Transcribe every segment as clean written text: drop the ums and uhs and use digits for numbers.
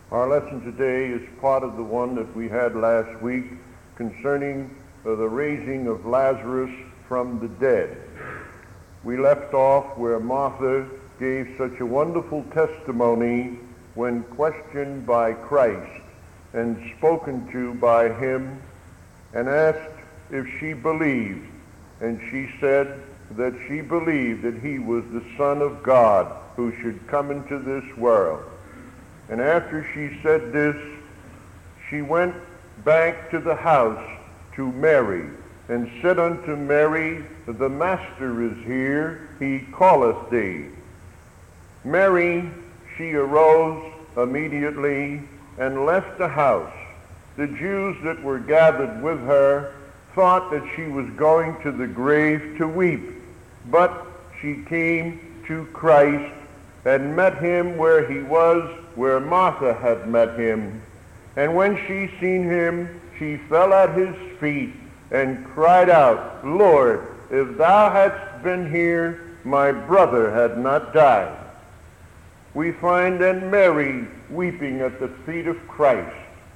Our lesson today is part of the one that we had last week concerning the raising of Lazarus from the dead. We left off where Martha gave such a wonderful testimony when questioned by Christ and spoken to by him and asked if she believed. And she said that she believed that he was the Son of God who should come into this world. And after she said this, she went back to the house to Mary, and said unto Mary, the Master is here, he calleth thee. Mary, she arose immediately and left the house. The Jews that were gathered with her thought that she was going to the grave to weep, but she came to Christ and met him where he was, where Martha had met him. And when she seen him, she fell at his feet and cried out, Lord, if thou hadst been here, my brother had not died. We find then Mary weeping at the feet of Christ.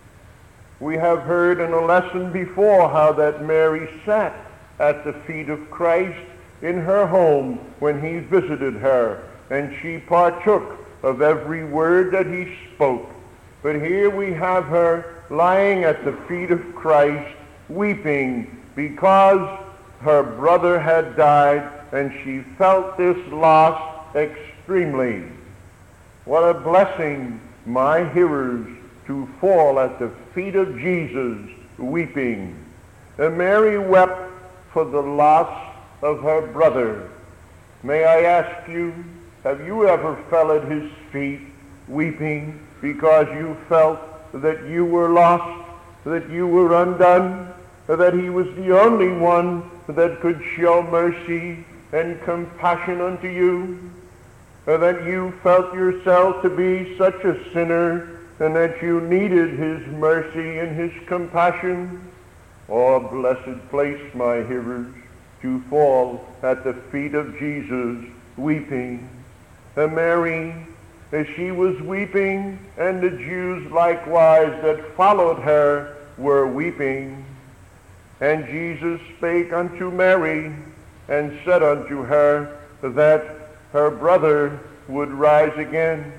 We have heard in a lesson before how that Mary sat at the feet of Christ in her home when he visited her, and she partook of every word that he spoke. But here we have her lying at the feet of Christ, weeping because her brother had died, and she felt this loss extremely. What a blessing, my hearers, to fall at the feet of Jesus weeping. And Mary wept for the loss of her brother. May I ask you, have you ever fell at his feet weeping because you felt that you were lost, that you were undone, that he was the only one that could show mercy and compassion unto you, that you felt yourself to be such a sinner and that you needed his mercy and his compassion? Oh, blessed place, my hearers, to fall at the feet of Jesus weeping. And Mary, as she was weeping, and the Jews likewise that followed her were weeping. And Jesus spake unto Mary, and said unto her that her brother would rise again.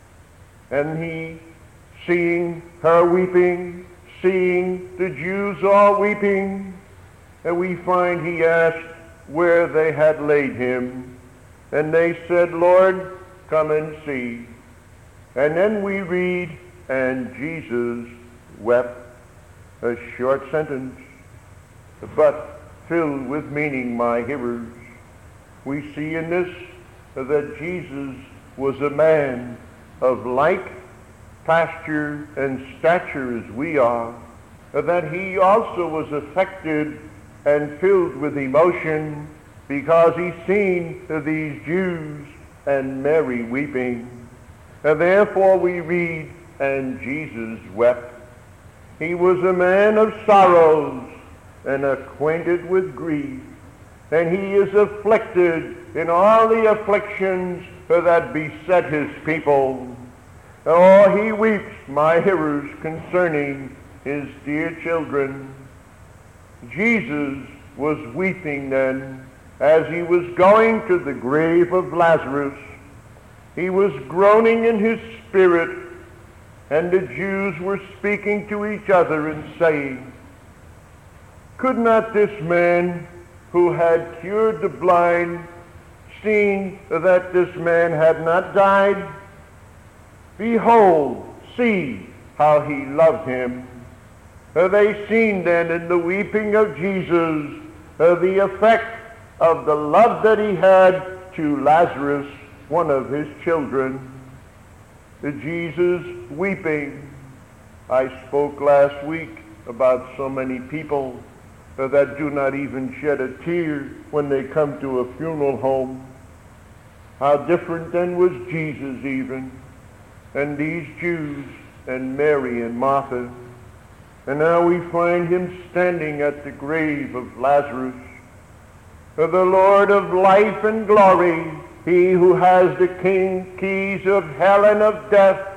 And he, seeing her weeping, seeing the Jews all weeping, and we find he asked where they had laid him. And they said, Lord, come and see. And then we read, and Jesus wept. A short sentence, but filled with meaning, my hearers. We see in this that Jesus was a man of like pasture and stature as we are, that he also was affected and filled with emotion because he seen these Jews and Mary weeping. And therefore we read, and Jesus wept. He was a man of sorrows and acquainted with grief, and he is afflicted in all the afflictions that beset his people. Oh, he weeps, my hearers, concerning his dear children. Jesus was weeping then as he was going to the grave of Lazarus. He was groaning in his spirit, and the Jews were speaking to each other and saying, could not this man who had cured the blind, seeing that this man had not died, behold, see how he loved him. They seen then in the weeping of Jesus the effect of the love that he had to Lazarus, one of his children. Jesus weeping. I spoke last week about so many people that do not even shed a tear when they come to a funeral home. How different then was Jesus even, and these Jews and Mary and Martha. And now we find him standing at the grave of Lazarus. The Lord of life and glory, he who has the keys of hell and of death,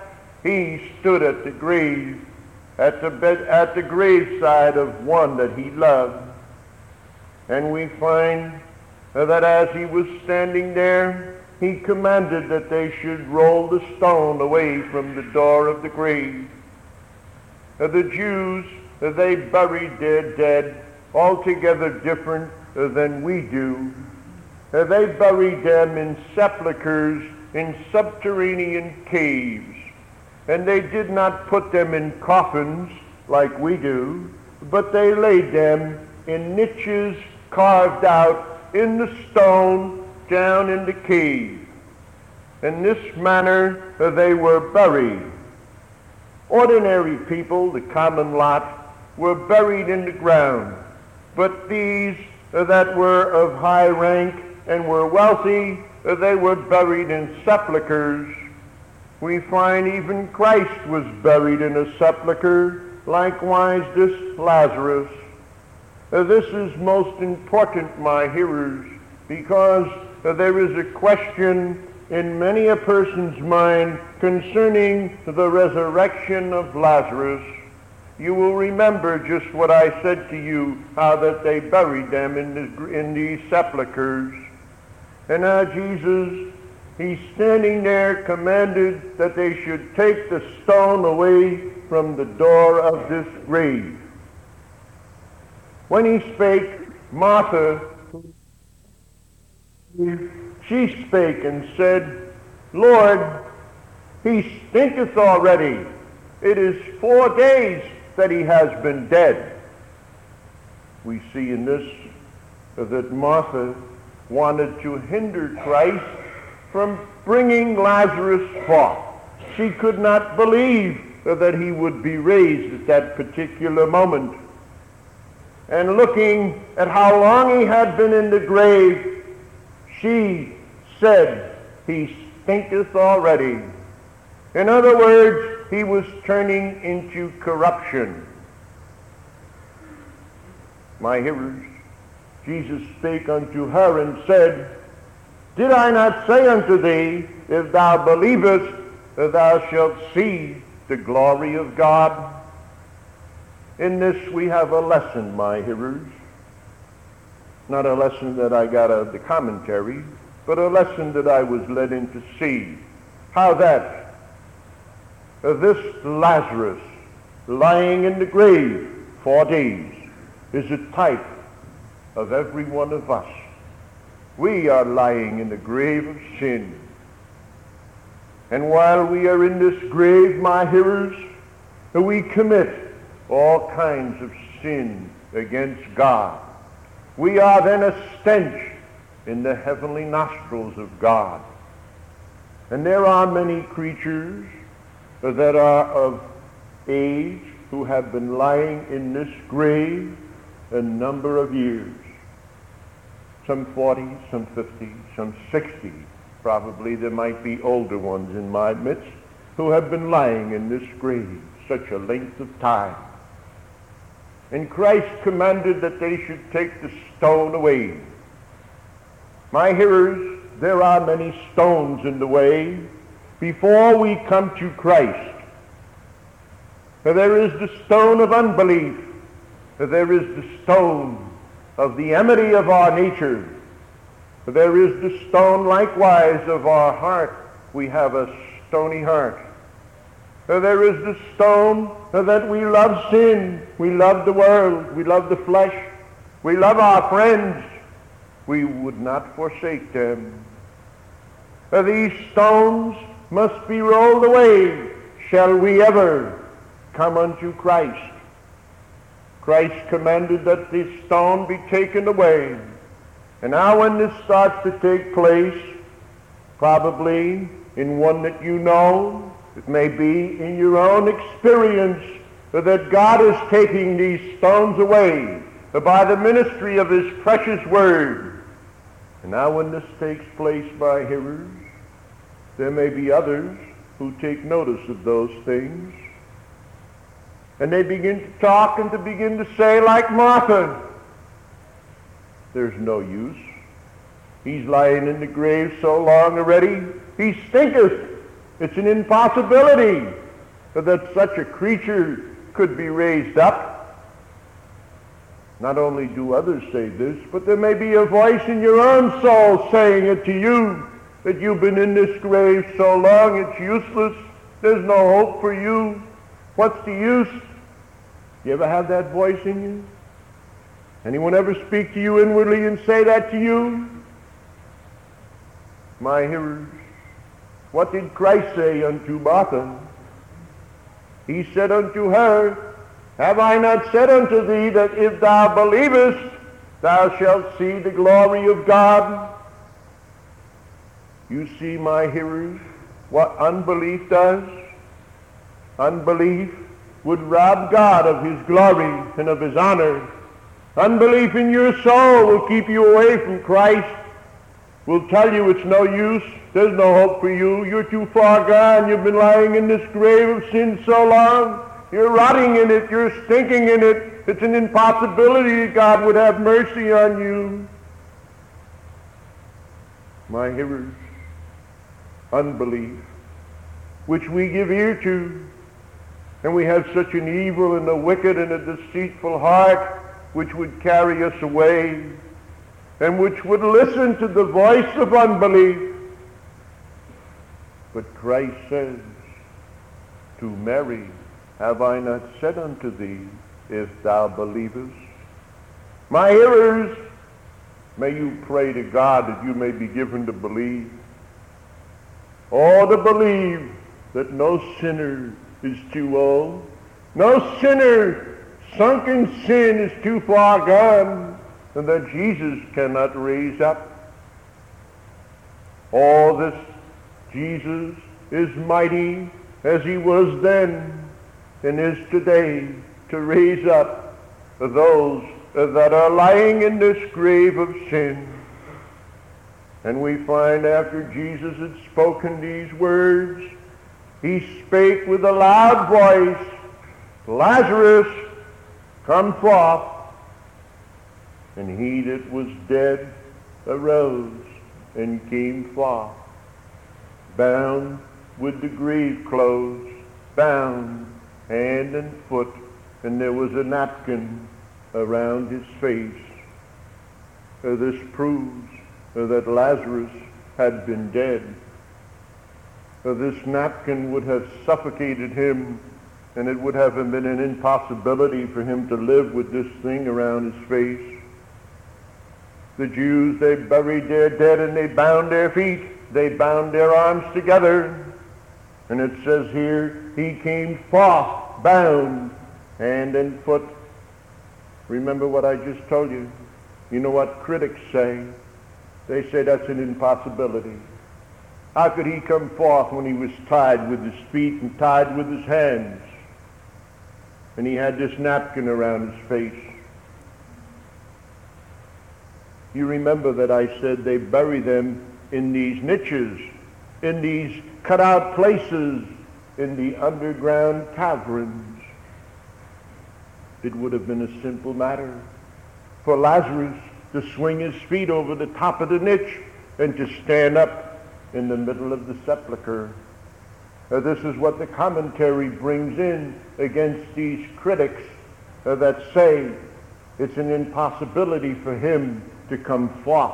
he stood at the grave, at the graveside of one that he loved. And we find that as he was standing there, he commanded that they should roll the stone away from the door of the grave. The Jews, they buried their dead altogether different than we do. They buried them in sepulchres, in subterranean caves. And they did not put them in coffins like we do, but they laid them in niches carved out in the stone down in the cave. In this manner they were buried. Ordinary people, the common lot, were buried in the ground, but these that were of high rank and were wealthy, they were buried in sepulchres. We find even Christ was buried in a sepulchre, likewise this Lazarus. This is most important, my hearers, because there is a question in many a person's mind concerning the resurrection of Lazarus. You will remember just what I said to you, how that they buried them in these sepulchres. And now Jesus, he's standing there, commanded that they should take the stone away from the door of this grave. When he spake, Martha, she spake and said, Lord, he stinketh already. It is 4 days that he has been dead. We see in this that Martha wanted to hinder Christ from bringing Lazarus forth. She could not believe that he would be raised at that particular moment. And looking at how long he had been in the grave, she said, he stinketh already. In other words, he was turning into corruption. My hearers, Jesus spake unto her and said, Did I not say unto thee, if thou believest, that thou shalt see the glory of God? In this we have a lesson, my hearers. Not a lesson that I got out of the commentary, but a lesson that I was led in to see. How that this Lazarus, lying in the grave 4 days, is a type of every one of us. We are lying in the grave of sin. And while we are in this grave, my hearers, we commit all kinds of sin against God. We are then a stench in the heavenly nostrils of God. And there are many creatures that are of age who have been lying in this grave a number of years. Some 40, some 50, some 60. Probably there might be older ones in my midst who have been lying in this grave such a length of time. And Christ commanded that they should take the stone away. My hearers, there are many stones in the way before we come to Christ. There is the stone of unbelief. There is the stone of the enmity of our nature. There is the stone likewise of our heart. We have a stony heart. There is the stone that we love sin. We love the world. We love the flesh. We love our friends. We would not forsake them. These stones must be rolled away, shall we ever come unto Christ. Christ commanded that this stone be taken away. And now when this starts to take place, probably in one that you know, it may be in your own experience, that God is taking these stones away by the ministry of his precious word. And now when this takes place, my hearers, there may be others who take notice of those things. And they begin to talk and to begin to say, like Martha, there's no use. He's lying in the grave so long already. He stinketh. It's an impossibility. that such a creature could be raised up. Not only do others say this, but there may be a voice in your own soul saying it to you, that you've been in this grave so long it's useless, there's no hope for you, what's the use? You ever have that voice in you? Anyone ever speak to you inwardly and say that to you? My hearers, what did Christ say unto Martha? He said unto her, have I not said unto thee that if thou believest, thou shalt see the glory of God? You see, my hearers, what unbelief does? Unbelief would rob God of his glory and of his honor. Unbelief in your soul will keep you away from Christ, will tell you it's no use, there's no hope for you, you're too far gone, you've been lying in this grave of sin so long, you're rotting in it, you're stinking in it, it's an impossibility that God would have mercy on you. My hearers, unbelief, which we give ear to, and we have such an evil and a wicked and a deceitful heart which would carry us away and which would listen to the voice of unbelief. But Christ says to Mary, have I not said unto thee, if thou believest? My hearers, may you pray to God that you may be given to believe. Oh, to believe that no sinner is too old. No sinner sunk in sin is too far gone, and that Jesus cannot raise up. All this Jesus is mighty as he was then and is today to raise up those that are lying in this grave of sin. And we find after Jesus had spoken these words, he spake with a loud voice, Lazarus, come forth. And he that was dead arose and came forth, bound with the grave clothes, bound hand and foot, and there was a napkin around his face. This proves that Lazarus had been dead. This napkin would have suffocated him, and it would have been an impossibility for him to live with this thing around his face. The Jews, they buried their dead and they bound their feet. They bound their arms together. And it says here, he came forth, bound hand and foot. Remember what I just told you. You know what critics say? They say that's an impossibility. How could he come forth when he was tied with his feet and tied with his hands? And he had this napkin around his face. You remember that I said they bury them in these niches, in these cut-out places, in the underground caverns. It would have been a simple matter for Lazarus to swing his feet over the top of the niche and to stand up in the middle of the sepulcher. This is what the commentary brings in against these critics that say it's an impossibility for him to come forth.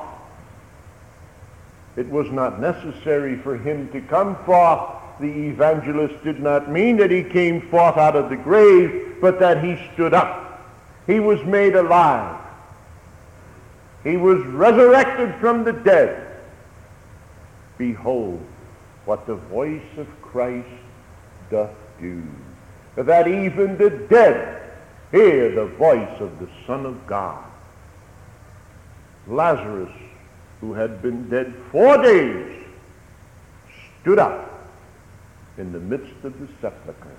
It was not necessary for him to come forth. The evangelist did not mean that he came forth out of the grave, but that he stood up. He was made alive. He was resurrected from the dead. Behold, what the voice of Christ doth do, that even the dead hear the voice of the Son of God. Lazarus, who had been dead 4 days, stood up in the midst of the sepulchre.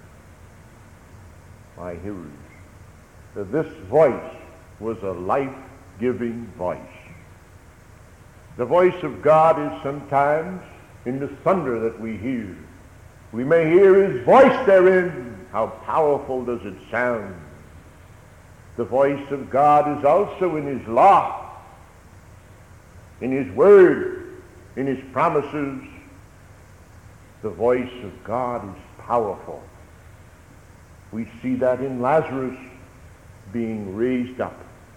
My hearers, this voice was a life-giving voice. The voice of God is sometimes in the thunder that we hear. We may hear his voice therein. How powerful does it sound? The voice of God is also in his law, in his word, in his promises. The voice of God is powerful. We see that in Lazarus being raised up.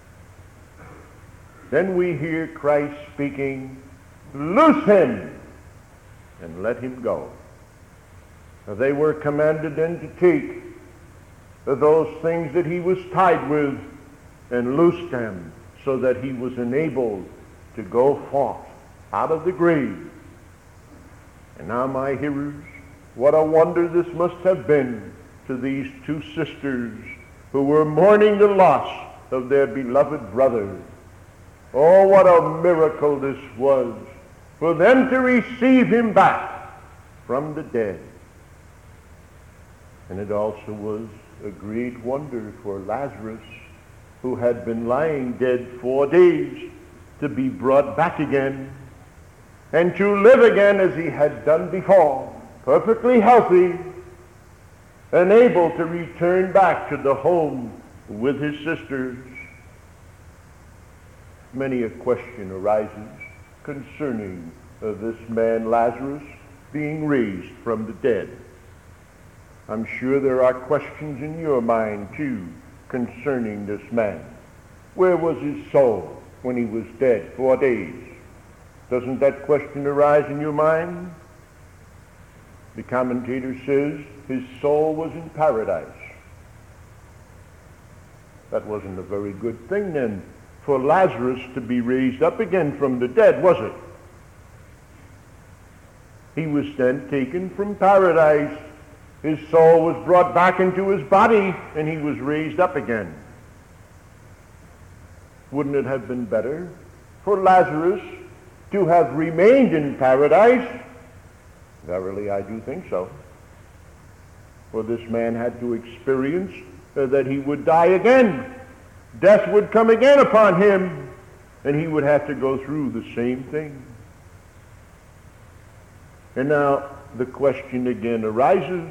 Then we hear Christ speaking, "Loose him and let him go." They were commanded then to take those things that he was tied with and loose them so that he was enabled to go forth out of the grave. And now, my hearers, what a wonder this must have been to these two sisters who were mourning the loss of their beloved brother. Oh, what a miracle this was for them to receive him back from the dead. And it also was a great wonder for Lazarus, who had been lying dead 4 days, to be brought back again and to live again as he had done before, perfectly healthy and able to return back to the home with his sisters. Many a question arises concerning this man Lazarus being raised from the dead. I'm sure there are questions in your mind too concerning this man. Where was his soul when he was dead 4 days? Doesn't that question arise in your mind? The commentator says his soul was in paradise. That wasn't a very good thing then for Lazarus to be raised up again from the dead, was it? He was then taken from paradise. His soul was brought back into his body, and he was raised up again. Wouldn't it have been better for Lazarus to have remained in paradise? Verily, I do think so. For this man had to experience that he would die again. Death would come again upon him, and he would have to go through the same thing. And now the question again arises,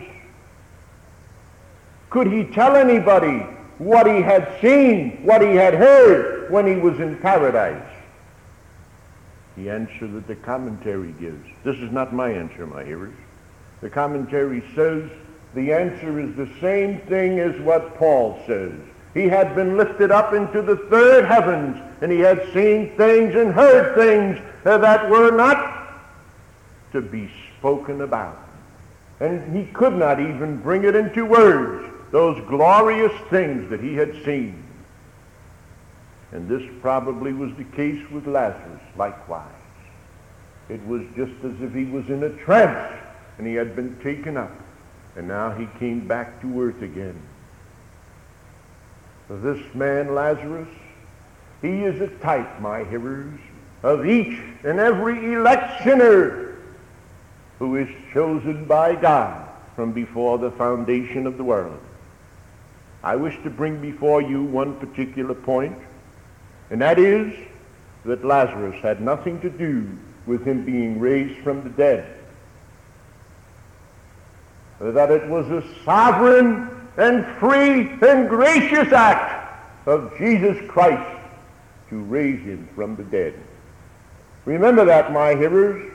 could he tell anybody what he had seen, what he had heard when he was in paradise? The answer that the commentary gives, this is not my answer, my hearers. The commentary says the answer is the same thing as what Paul says. He had been lifted up into the third heavens, and he had seen things and heard things that were not to be spoken about. And he could not even bring it into words, those glorious things that he had seen. And this probably was the case with Lazarus likewise. It was just as if he was in a trance, and he had been taken up, and now he came back to earth again. This man Lazarus, he is a type, my hearers, of each and every elect sinner who is chosen by God from before the foundation of the world. I wish to bring before you one particular point, and that is that Lazarus had nothing to do with him being raised from the dead. That it was a sovereign and free and gracious act of Jesus Christ to raise him from the dead. Remember that, my hearers.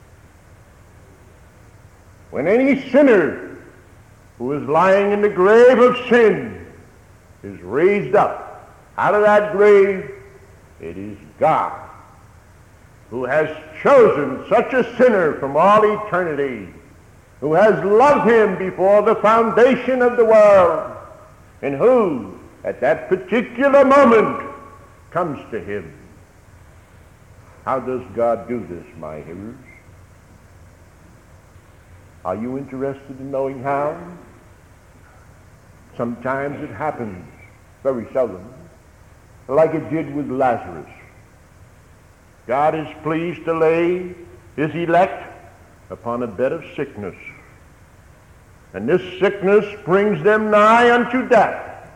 When any sinner who is lying in the grave of sin is raised up out of that grave, it is God who has chosen such a sinner from all eternity, who has loved him before the foundation of the world, and who, at that particular moment, comes to him. How does God do this, my hearers? Are you interested in knowing how? Sometimes it happens, very seldom, like it did with Lazarus. God is pleased to lay his elect upon a bed of sickness, and this sickness brings them nigh unto death.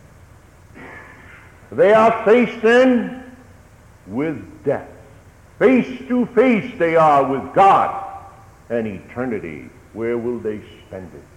They are faced then with death. Face to face they are with God and eternity. Where will they spend it?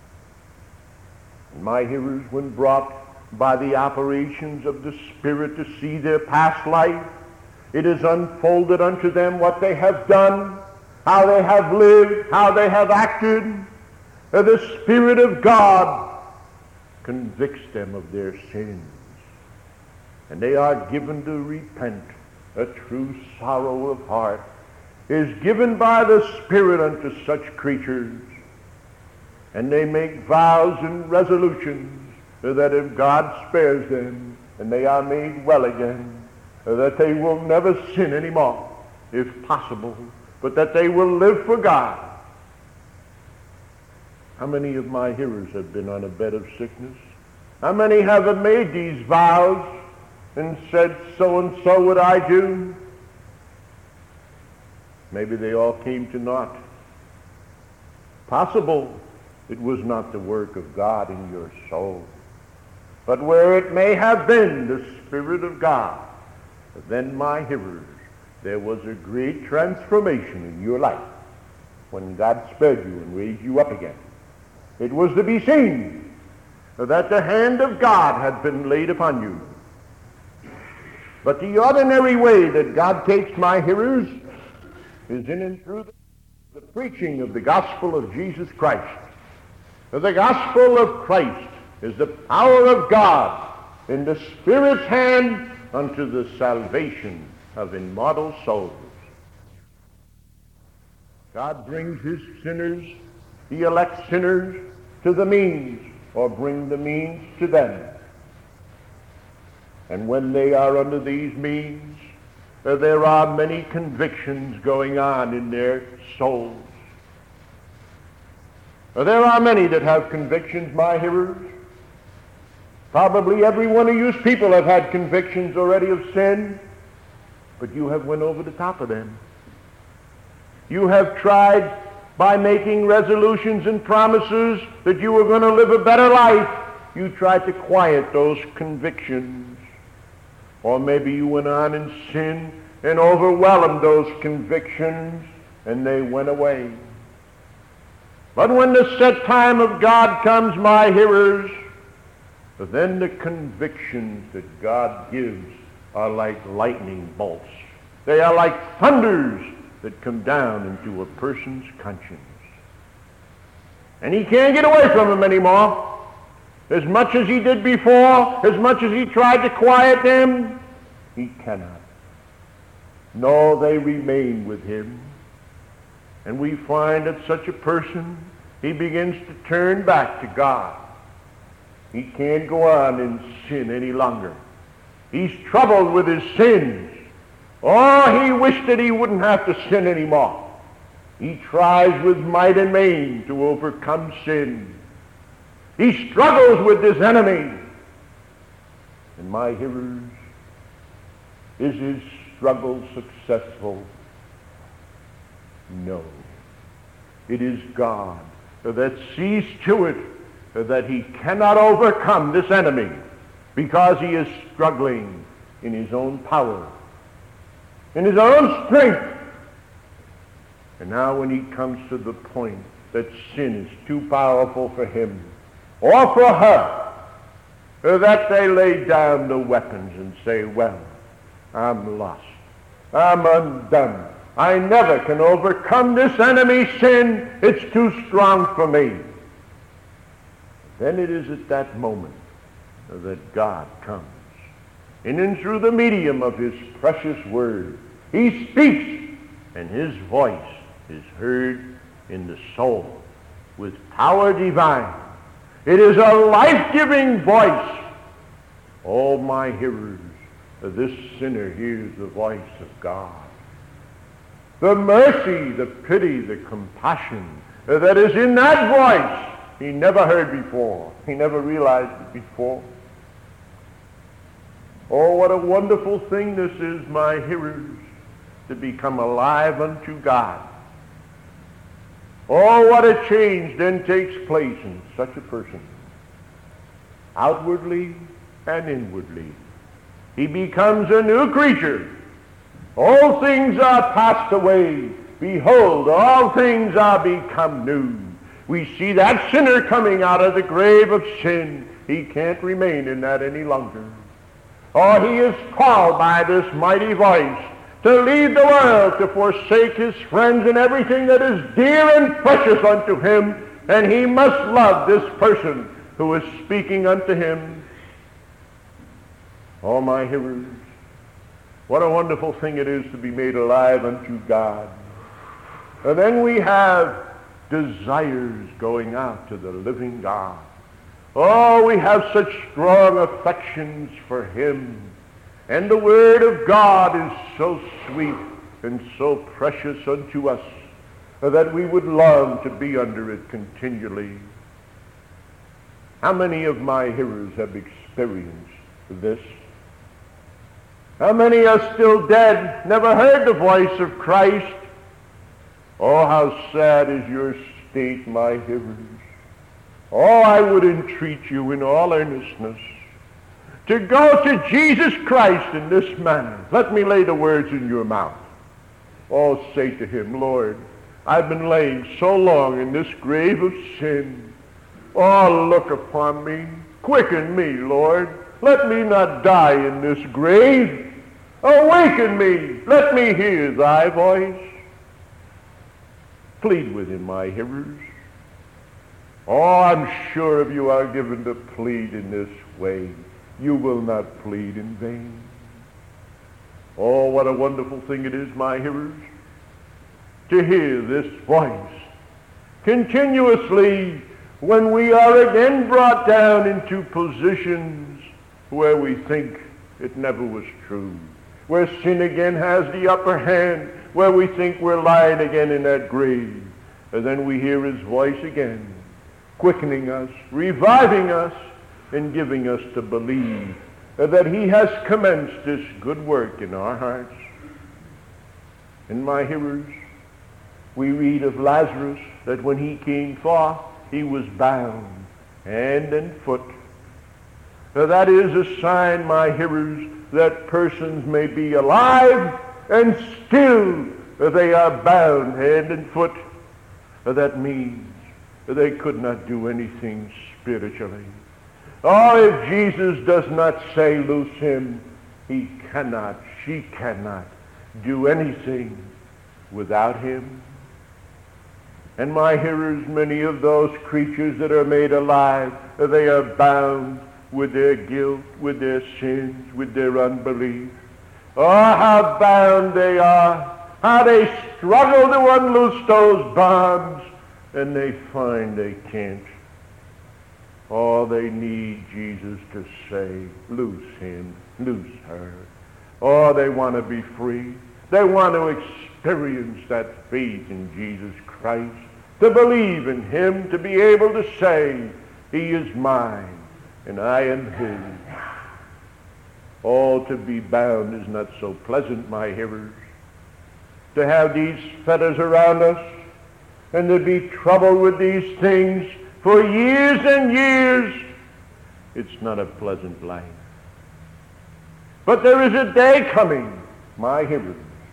And my hearers, when brought by the operations of the Spirit to see their past life, it is unfolded unto them what they have done, how they have lived, how they have acted. The Spirit of God convicts them of their sins, and they are given to repent. A true sorrow of heart is given by the Spirit unto such creatures, and they make vows and resolutions that if God spares them and they are made well again, that they will never sin anymore, if possible, but that they will live for God. How many of my hearers have been on a bed of sickness? How many have made these vows and said, so and so would I do? Maybe they all came to naught. Possible it was not the work of God in your soul. But where it may have been the Spirit of God, then, my hearers, there was a great transformation in your life when God spared you and raised you up again. It was to be seen that the hand of God had been laid upon you. But the ordinary way that God takes my hearers is in and through the preaching of the gospel of Jesus Christ. The gospel of Christ is the power of God in the Spirit's hand unto the salvation of immortal souls. God brings his sinners, he elects sinners to the means, or bring the means to them. And when they are under these means, there are many convictions going on in their souls. There are many that have convictions, my hearers. Probably every one of you people have had convictions already of sin, but you have went over the top of them. You have tried by making resolutions and promises that you were going to live a better life. You tried to quiet those convictions. Or maybe you went on in sin and overwhelmed those convictions, and they went away. But when the set time of God comes, my hearers, then the convictions that God gives are like lightning bolts. They are like thunders that come down into a person's conscience. And he can't get away from them anymore. As much as he did before, as much as he tried to quiet them, he cannot. No, they remain with him. And we find that such a person, he begins to turn back to God. He can't go on in sin any longer. He's troubled with his sins. Oh, he wished that he wouldn't have to sin anymore. He tries with might and main to overcome sin. He struggles with this enemy. And my hearers, is his struggle successful? No. It is God that sees to it that he cannot overcome this enemy because he is struggling in his own power, in his own strength. And now when he comes to the point that sin is too powerful for him or for her, that they lay down the weapons and say, well, I'm lost. I'm undone. I never can overcome this enemy sin. It's too strong for me. Then it is at that moment that God comes. And in through the medium of his precious word, he speaks, and his voice is heard in the soul with power divine. It is a life-giving voice. Oh, my hearers, this sinner hears the voice of God. The mercy, the pity, the compassion that is in that voice, he never heard before. He never realized it before. Oh, what a wonderful thing this is, my hearers, to become alive unto God. Oh, what a change then takes place in such a person. Outwardly and inwardly, he becomes a new creature. All things are passed away. Behold, all things are become new. We see that sinner coming out of the grave of sin. He can't remain in that any longer. Oh, he is called by this mighty voice to leave the world, to forsake his friends and everything that is dear and precious unto him, and he must love this person who was speaking unto him. Oh, my hearers, what a wonderful thing it is to be made alive unto God. And then we have desires going out to the living God. Oh, we have such strong affections for him. And the Word of God is so sweet and so precious unto us that we would long to be under it continually. How many of my hearers have experienced this? How many are still dead, never heard the voice of Christ? Oh, how sad is your state, my hearers. Oh, I would entreat you in all earnestness to go to Jesus Christ in this manner. Let me lay the words in your mouth. Oh, say to him, Lord, I've been laying so long in this grave of sin. Oh, look upon me. Quicken me, Lord. Let me not die in this grave. Awaken me. Let me hear thy voice. Plead with him, my hearers. Oh, I'm sure if you are given to plead in this way, you will not plead in vain. Oh, what a wonderful thing it is, my hearers, to hear this voice continuously when we are again brought down into positions where we think it never was true, where sin again has the upper hand, where we think we're lying again in that grave. And then we hear his voice again, quickening us, reviving us, and giving us to believe that he has commenced this good work in our hearts. In my hearers, we read of Lazarus that when he came forth, he was bound hand and foot. Now that is a sign, my hearers, that persons may be alive and still they are bound hand and foot. That means they could not do anything spiritually. Oh, if Jesus does not say loose him, he cannot, she cannot do anything without him. And my hearers, many of those creatures that are made alive, they are bound with their guilt, with their sins, with their unbelief. Oh, how bound they are, how they struggle to unloose those bonds, and they find they can't. Oh, they need Jesus to say, loose him, loose her. Oh, they want to be free. They want to experience that faith in Jesus Christ, to believe in him, to be able to say, he is mine and I am his. Oh, to be bound is not so pleasant, my hearers. To have these fetters around us and to be troubled with these things for years and years, it's not a pleasant life. But there is a day coming, my hearers.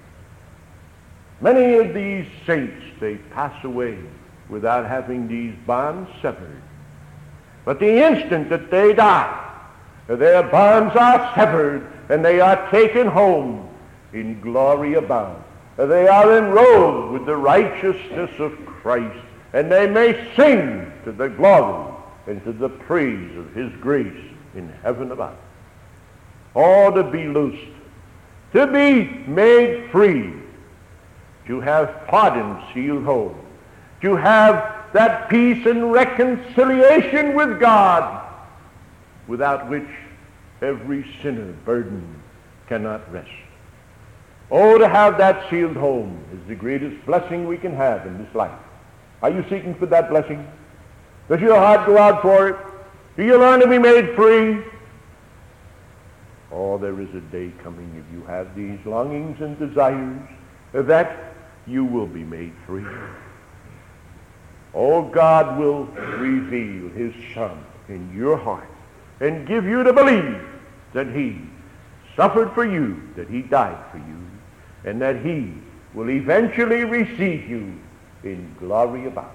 Many of these saints, they pass away without having these bonds severed. But the instant that they die, their bonds are severed and they are taken home in glory above. They are enrolled with the righteousness of Christ, and they may sing to the glory and to the praise of his grace in heaven above. Oh, to be loosed, to be made free, to have pardon sealed home, to have that peace and reconciliation with God, without which every sinner burden cannot rest. Oh, to have that sealed home is the greatest blessing we can have in this life. Are you seeking for that blessing? Does your heart go out for it? Do you learn to be made free? Oh, there is a day coming, if you have these longings and desires, that you will be made free. Oh, God will reveal his Son in your heart and give you to believe that he suffered for you, that he died for you, and that he will eventually receive you in glory above.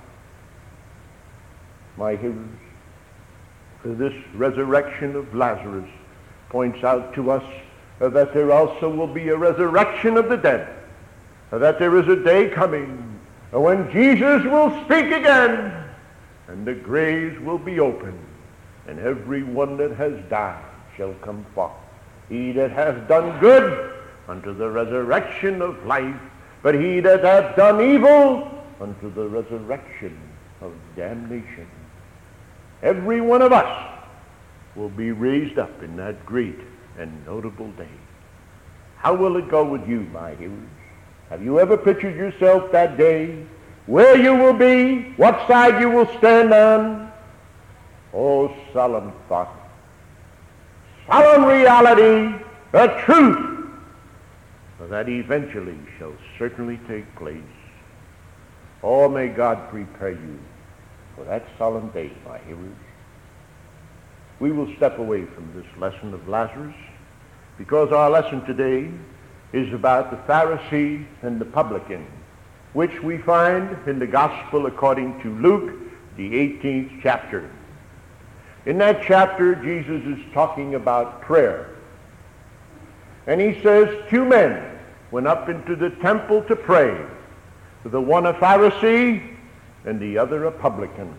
My hearers, this resurrection of Lazarus points out to us that there also will be a resurrection of the dead, that there is a day coming when Jesus will speak again and the graves will be opened and every one that has died shall come forth. He that hath done good unto the resurrection of life, but he that hath done evil unto the resurrection of damnation. Every one of us will be raised up in that great and notable day. How will it go with you, my hearers? Have you ever pictured yourself that day? Where you will be? What side you will stand on? Oh, solemn thought. Solemn reality. The truth that eventually shall certainly take place. Oh, may God prepare you for that solemn day, my hearers. We will step away from this lesson of Lazarus because our lesson today is about the Pharisee and the publican, which we find in the Gospel according to Luke, the 18th chapter. In that chapter, Jesus is talking about prayer. And he says, 2 men went up into the temple to pray, the one a Pharisee and the other a publican.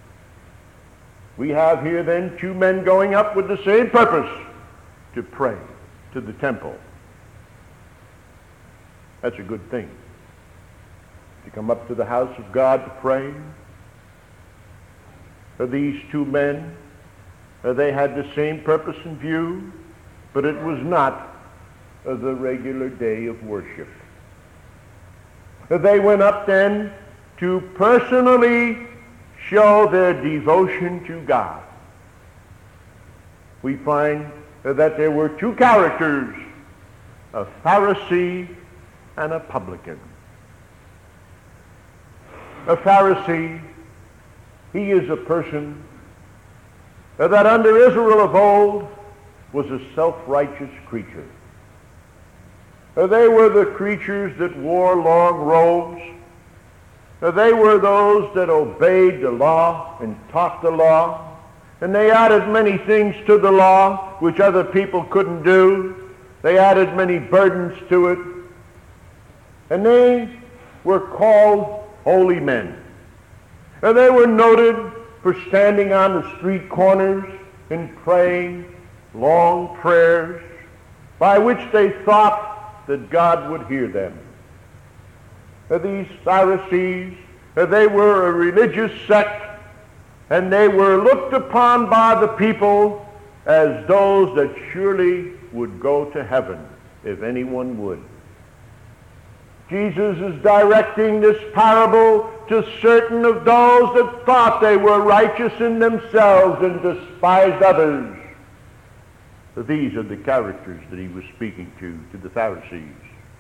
We have here then 2 men going up with the same purpose, to pray to the temple. That's a good thing. To come up to the house of God to pray. These 2 men, they had the same purpose in view, but it was not the regular day of worship. They went up then to personally show their devotion to God. We find that there were 2 characters, a Pharisee and a publican. A Pharisee, he is a person that under Israel of old was a self-righteous creature. They were the creatures that wore long robes. They were those that obeyed the law and taught the law. And they added many things to the law which other people couldn't do. They added many burdens to it. And they were called holy men. And they were noted for standing on the street corners and praying long prayers by which they thought that God would hear them. These Pharisees, they were a religious sect, and they were looked upon by the people as those that surely would go to heaven, if anyone would. Jesus is directing this parable to certain of those that thought they were righteous in themselves and despised others. These are the characters that he was speaking to the Pharisees.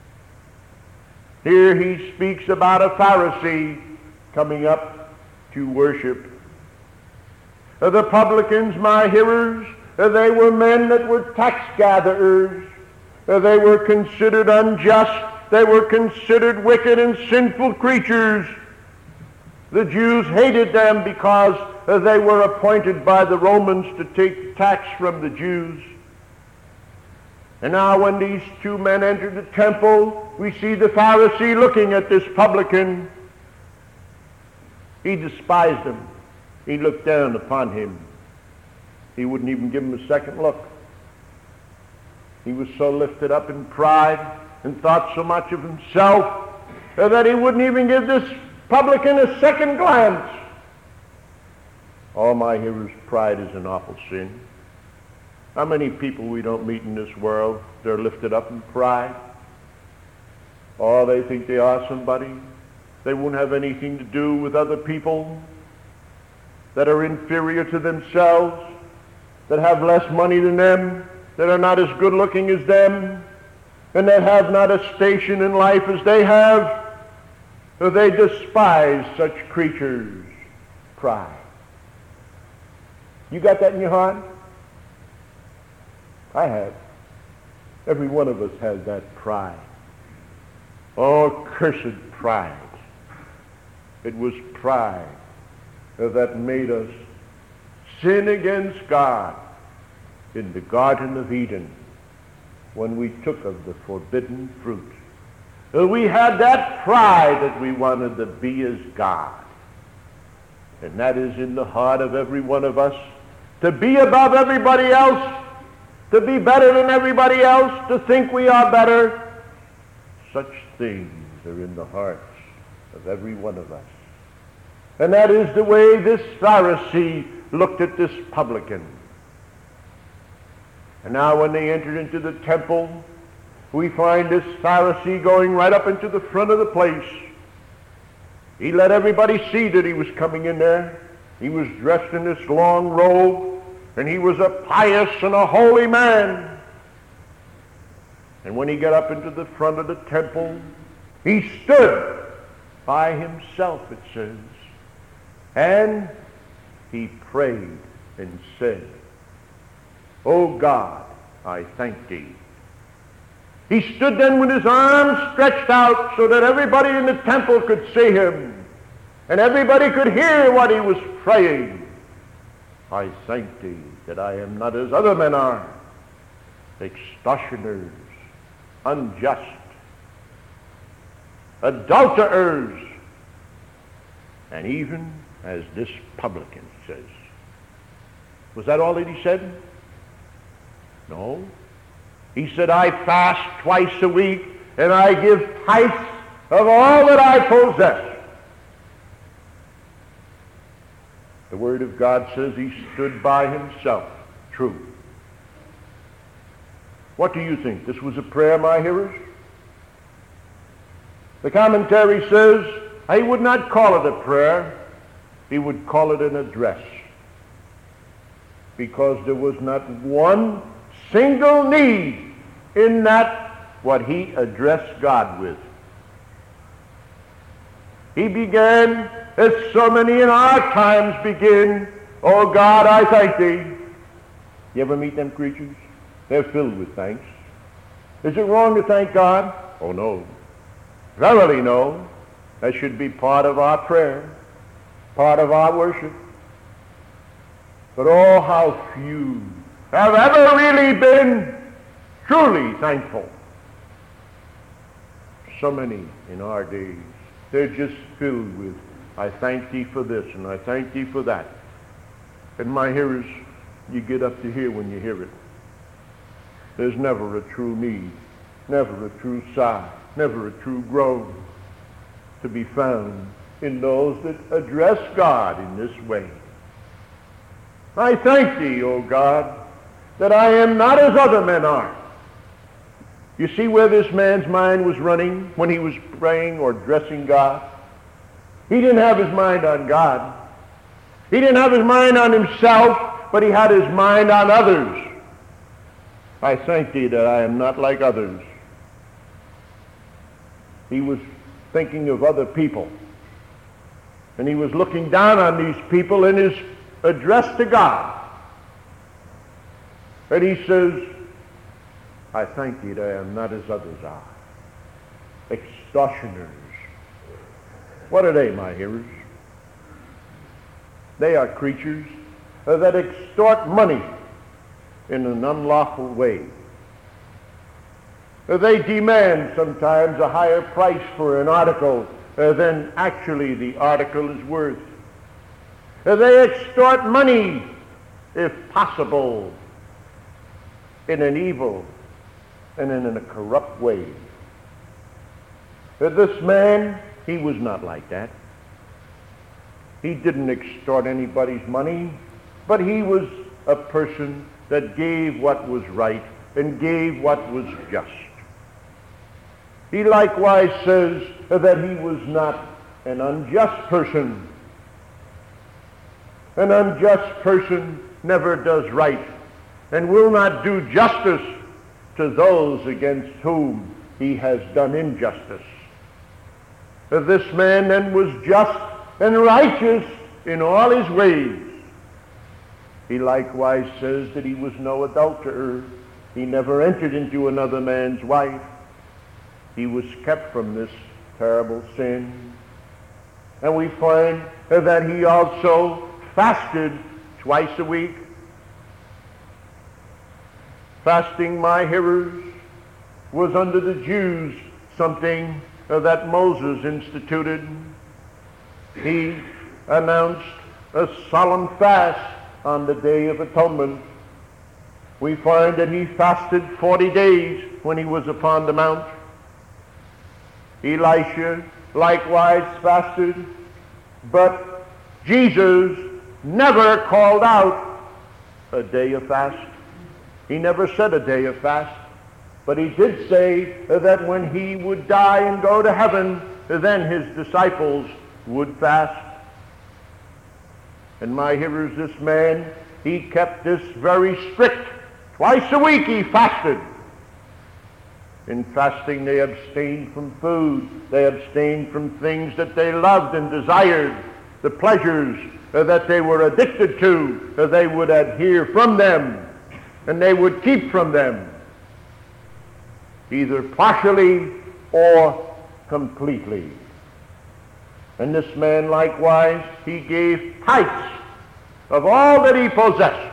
Here he speaks about a Pharisee coming up to worship. The publicans, my hearers, they were men that were tax gatherers. They were considered unjust. They were considered wicked and sinful creatures. The Jews hated them because they were appointed by the Romans to take tax from the Jews. And now when these 2 men entered the temple, we see the Pharisee looking at this publican. He despised him. He looked down upon him. He wouldn't even give him a second look. He was so lifted up in pride and thought so much of himself that he wouldn't even give this publican a second glance. Oh, my hearers, pride is an awful sin. How many people we don't meet in this world, they're lifted up in pride. Oh, they think they are somebody. They won't have anything to do with other people that are inferior to themselves, that have less money than them, that are not as good looking as them, and that have not a station in life as they have. So they despise such creatures. Pride. You got that in your heart? I have. Every one of us has that pride. Oh, cursed pride. It was pride that made us sin against God in the Garden of Eden when we took of the forbidden fruit. We had that pride that we wanted to be as God. And that is in the heart of every one of us, to be above everybody else, to be better than everybody else, to think we are better. Such things are in the hearts of every one of us. And that is the way this Pharisee looked at this publican. And now when they entered into the temple, we find this Pharisee going right up into the front of the place. He let everybody see that he was coming in there. He was dressed in this long robe, and he was a pious and a holy man. And when he got up into the front of the temple, he stood by himself, it says, and he prayed and said, "O God, I thank thee." He stood then with his arms stretched out so that everybody in the temple could see him, and everybody could hear what he was praying. "I thank thee that I am not as other men are, extortioners, unjust, adulterers, and even as this publican says." Was that all that he said? No. He said, "I fast twice a week, and I give tithes of all that I possess." The Word of God says he stood by himself. True. What do you think? This was a prayer, my hearers? The commentary says he would not call it a prayer. He would call it an address, because there was not one single need in that what he addressed God with. He began, as so many in our times begin, "Oh God, I thank thee." You ever meet them creatures? They're filled with thanks. Is it wrong to thank God? Oh no. Verily no. That should be part of our prayer, part of our worship. But oh, how few have ever really been truly thankful. So many in our days, they're just filled with, "I thank thee for this, and I thank thee for that." And my hearers, you get up to here when you hear it. There's never a true need, never a true sigh, never a true groan to be found in those that address God in this way. "I thank thee, O God, that I am not as other men are." You see where this man's mind was running when he was praying or addressing God? He didn't have his mind on God. He didn't have his mind on himself, but he had his mind on others. "I thank thee that I am not like others." He was thinking of other people, and he was looking down on these people in his address to God. And he says, "I thank thee that I am not as others are." Extortioners. What are they, my hearers? They are creatures that extort money in an unlawful way. They demand sometimes a higher price for an article than actually the article is worth. They extort money, if possible, in an evil and in a corrupt way. This man, he was not like that. He didn't extort anybody's money, but he was a person that gave what was right and gave what was just. He likewise says that he was not an unjust person. An unjust person never does right and will not do justice to those against whom he has done injustice. This man then was just and righteous in all his ways. He likewise says that he was no adulterer. He never entered into another man's wife. He was kept from this terrible sin. And we find that he also fasted twice a week. Fasting, my hearers, was under the Jews something that Moses instituted. He announced a solemn fast on the Day of Atonement. We find that he fasted 40 days when he was upon the mount. Elisha likewise fasted, but Jesus never called out a day of fast. He never said a day of fast, but he did say that when he would die and go to heaven, then his disciples would fast. And my hearers, this man, he kept this very strict. Twice a week he fasted. In fasting they abstained from food. They abstained from things that they loved and desired. The pleasures that they were addicted to, they would adhere from them, and they would keep from them, either partially or completely. And this man likewise, he gave tithes of all that he possessed.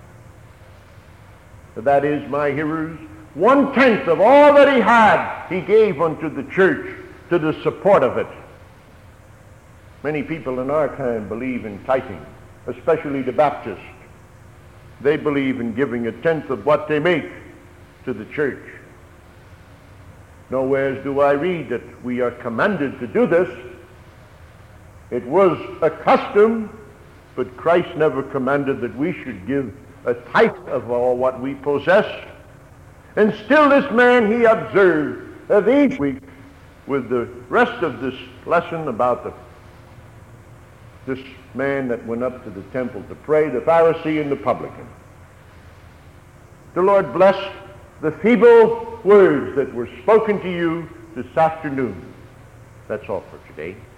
That is, my hearers, 1/10 of all that he had, he gave unto the church to the support of it. Many people in our time believe in tithing, especially the Baptists. They believe in giving 1/10 of what they make to the church. Nowhere do I read that we are commanded to do this. It was a custom, but Christ never commanded that we should give a tithe of all what we possess. And still this man, he observed each week with the rest of this lesson about this man that went up to the temple to pray, the Pharisee and the publican. The Lord bless the feeble words that were spoken to you this afternoon. That's all for today.